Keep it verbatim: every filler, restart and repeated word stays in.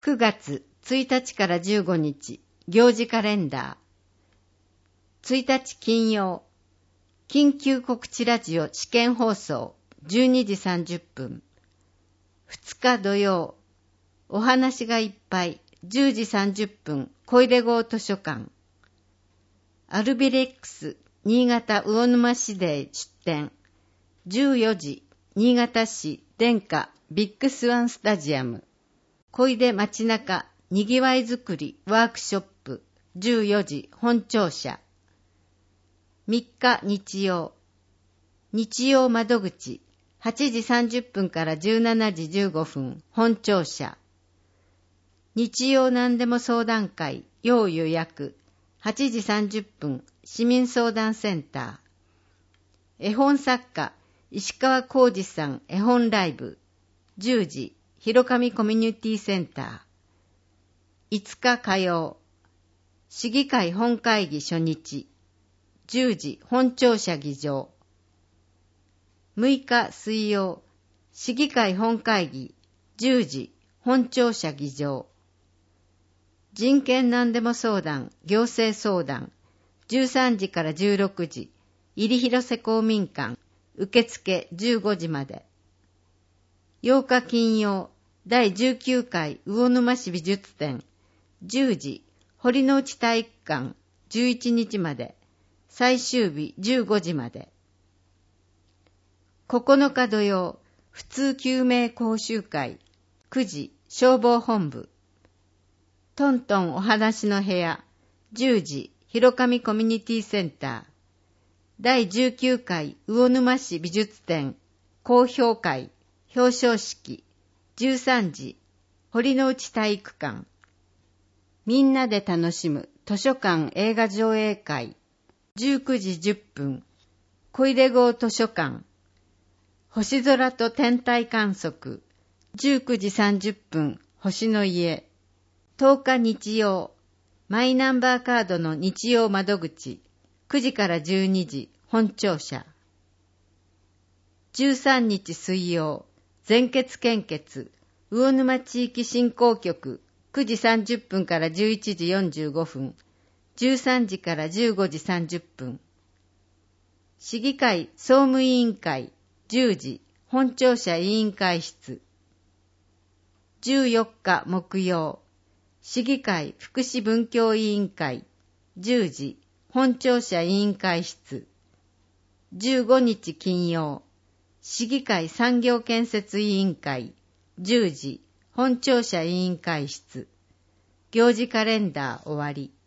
くがつついたちからじゅうごにち、行事カレンダー。ついたち金曜、緊急告知ラジオ試験放送じゅうにじさんじゅっぷん。ふつか土曜、お話がいっぱいじゅうじさんじゅっぷん、小出郷図書館。アルビレックス新潟魚沼市で出展。じゅうよじ、新潟市電化ビッグスワンスタジアム。小出街中にぎわいづくりワークショップじゅうよじ本庁舎。みっか日曜、日曜窓口はちじさんじゅっぷんからじゅうしちじじゅうごふん本庁舎。日曜何でも相談会要予約はちじさんじゅっぷん市民相談センター。絵本作家石川浩二さん絵本ライブじゅうじ広上コミュニティセンター。いつか火曜、市議会本会議初日じゅうじ本庁舎議場。むいか水曜、市議会本会議じゅうじ本庁舎議場。人権何でも相談行政相談じゅうさんじからじゅうろくじ入広瀬公民館受付じゅうごじまで。ようか金曜、だいじゅうきゅうかい魚沼市美術展じゅうじ堀之内体育館じゅういちにちまで。最終日じゅうごじまで。ここのか土曜、普通救命講習会くじ消防本部。トントンお話の部屋じゅうじ広上コミュニティセンター。だいじゅうきゅうかい魚沼市美術展高評会表彰式じゅうさんじ堀之内体育館。みんなで楽しむ図書館映画上映会じゅうくじじゅっぷん小出郷図書館。星空と天体観測じゅうくじさんじゅっぷん星の家。とおか日曜、マイナンバーカードの日曜窓口くじからじゅうにじ本庁舎。じゅうさんにち水曜、全血献血魚沼地域振興局くじさんじゅっぷんからじゅういちじよんじゅうごふん、じゅうさんじからじゅうごじさんじゅっぷん。市議会総務委員会じゅうじ本庁舎委員会室。じゅうよっか木曜、市議会福祉文教委員会じゅうじ本庁舎委員会室。じゅうごにち金曜、市議会産業建設委員会じゅうじ本庁舎委員会室。行事カレンダー終わり。